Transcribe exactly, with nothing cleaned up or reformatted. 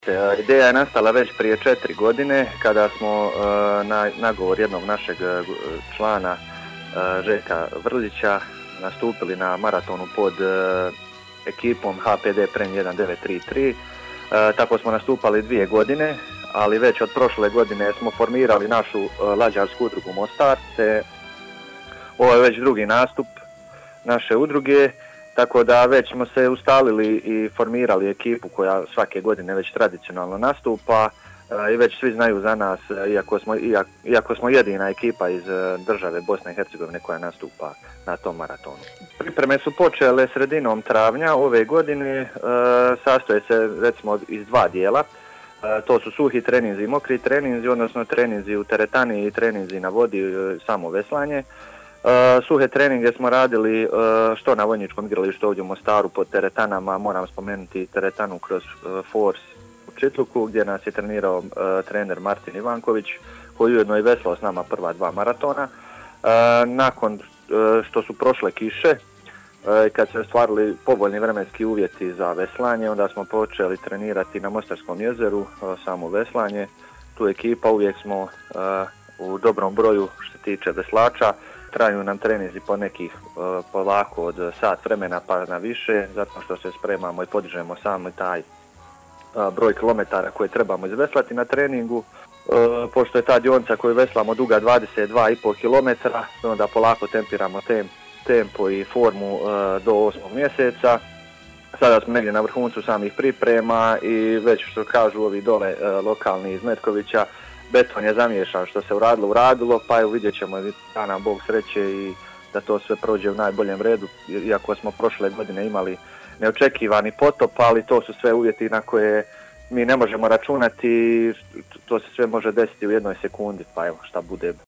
E, Ideja je nastala već prije četiri godine kada smo e, na nagovor jednog našeg e, člana e, Željka Vrlića nastupili na maratonu pod e, ekipom H P D Prenj jedan devet tri tri. E, tako smo nastupali dvije godine, ali već od prošle godine smo formirali našu e, lađarsku udrugu Mostar, te ovo je već drugi nastup naše udruge. Tako da već smo se ustalili i formirali ekipu koja svake godine već tradicionalno nastupa i već svi znaju za nas, iako smo, iako smo jedina ekipa iz države Bosne i Hercegovine koja nastupa na tom maratonu. Pripreme su počele sredinom travnja ove godine, sastoje se recimo iz dva dijela. To su suhi treninzi i mokri treninzi, odnosno treninzi u teretani i treninzi na vodi, samo veslanje. Uh, suhe treninge smo radili uh, što na vojničkom igralištu ovdje u Mostaru pod teretanama. Moram spomenuti teretanu kroz uh, Force u Čitluku gdje nas je trenirao uh, trener Martin Ivanković, koji ujedno i veslao s nama prva dva maratona. Uh, nakon uh, što su prošle kiše, uh, kad su ostvarili povoljni vremenski uvjeti za veslanje, onda smo počeli trenirati na Mostarskom jezeru uh, samo veslanje. Tu ekipa uvijek smo uh, u dobrom broju što se tiče veslača. Traju nam treninzi po nekih uh, polako od sat vremena pa na više, zato što se spremamo i podižemo samo taj uh, broj kilometara koje trebamo izveslati na treningu. Uh, pošto je ta dionica koju veslamo duga dvadeset dva i pol kilometara, onda polako tempiramo tem, tempo i formu uh, do osmog mjeseca. Sada smo negdje na vrhuncu samih priprema i već što kažu ovi dole uh, lokalni iz Metkovića, beton je zamiješan, što se uradilo, uradilo, pa evo vidjet ćemo da nam Bog sreće i da to sve prođe u najboljem redu, iako smo prošle godine imali neočekivani potop, ali to su sve uvjeti na koje mi ne možemo računati, to se sve može desiti u jednoj sekundi, pa evo šta bude.